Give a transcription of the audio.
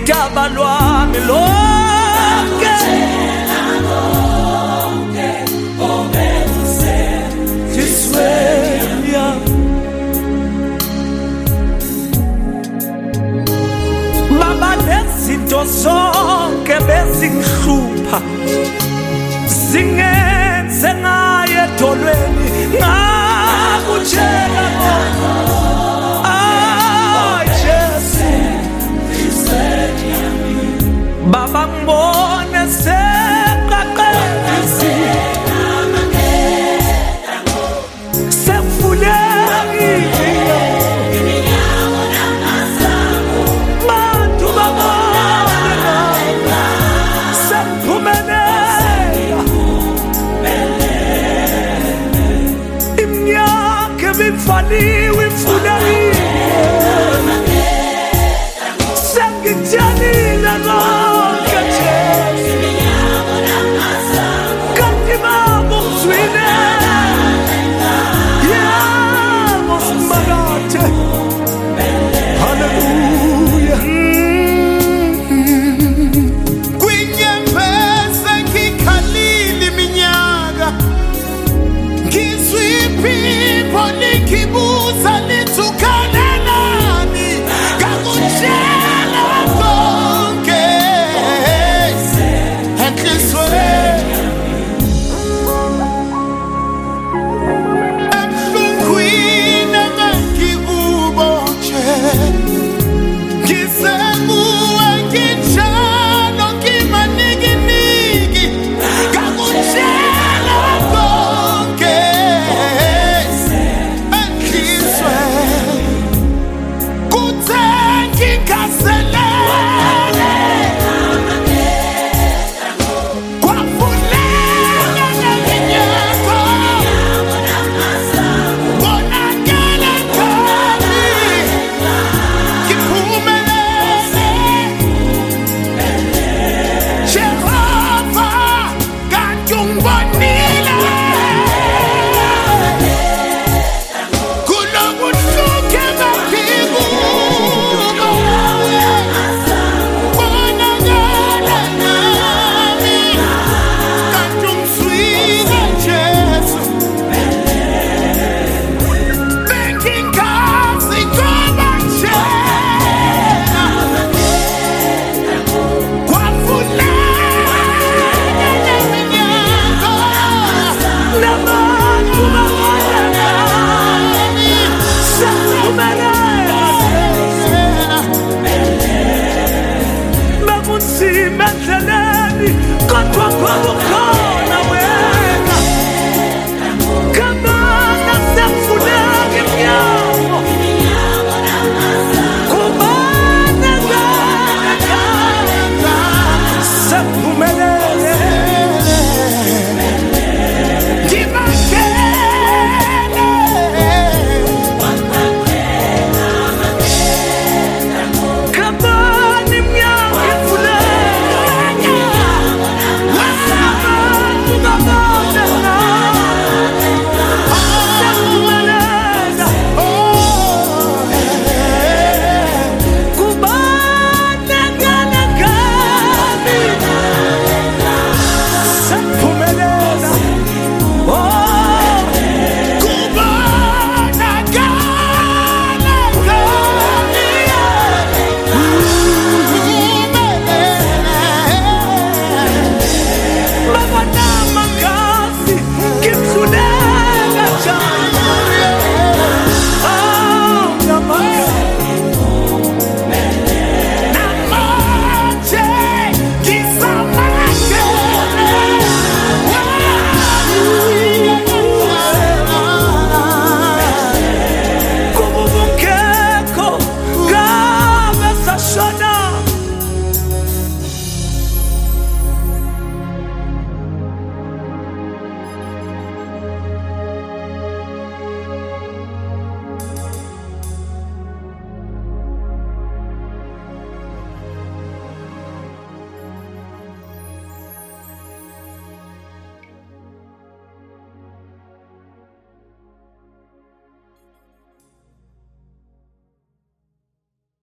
udaba lwami lonke Jisweya Baba lezinto zonke bezingihlupha zingenze ngaye edolweni ngakutshela Baba ngibone seqaqedisi sefulekile iminyango namazamo bantu babona sephumelela iminyaka ebivaliwe ifulekile sengitshela konke kanti babo ngizwile yebo simakathe haleluya kwinyembese ngikhalile iminyaka ngizwiphipho likibuza lithukanelani ngakutshela konke enhlizweni ebuhlungwini engangikubotshe ngisekuwe nginjalo ngimanikiniki ngakutshela konke enhlizweni kuthe ngingaselele kwafuneka neminyaka bonakala ngami ngiphumelele Jehova kanti ungibonile kulobuhlungu engangikubo bonakala nami kanti ungizwile Jesu bengingazi ngoba njena kwafuneka neminyaka nabantu babona nami sephumelela bekunzima endleleni kodwa kwakho